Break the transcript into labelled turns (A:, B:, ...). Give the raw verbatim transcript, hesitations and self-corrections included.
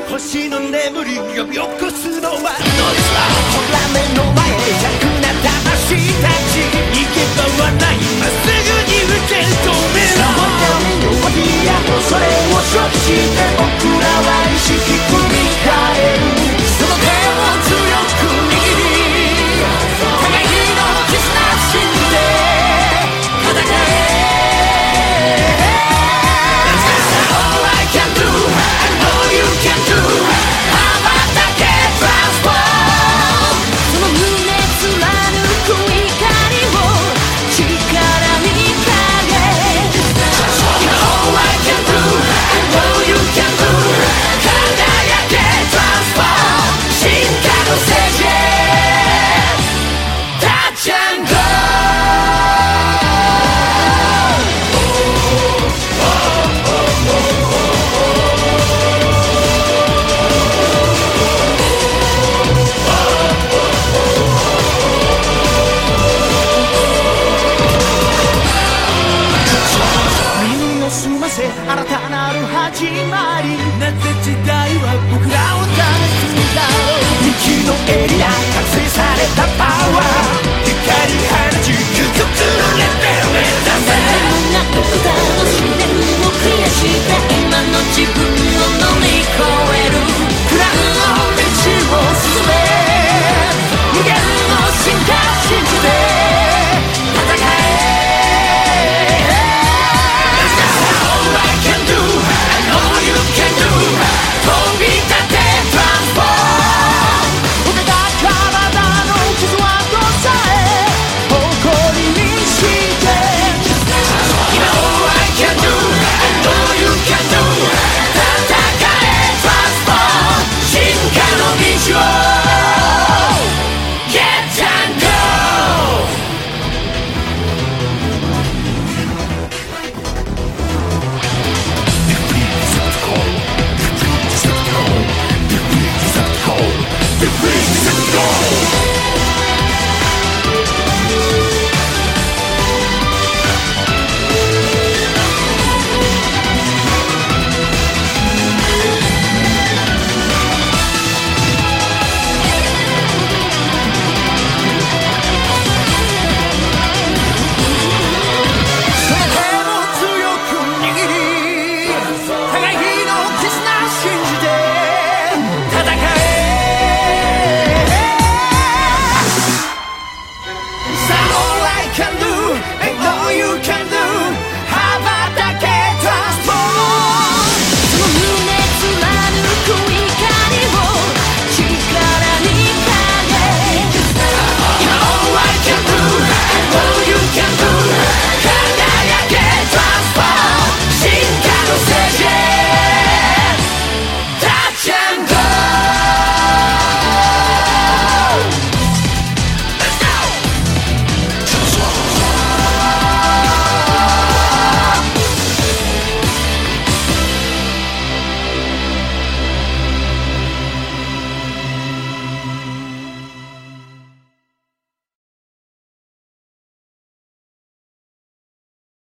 A: 星の眠り呼び起こすのはノイズはほら目の前弱な魂たち行け場はないまっすぐに受け止めろ弱気やそれを承知して僕らは意識組み替えるその手を強く握り互いの絆信じて戦え新たなる始まりなぜ時代は僕らを試すんだろう未知のエリア覚醒されたパワー光放ち究極のレベル目指せ
B: 誰もが歌を試練をクリアした今の自分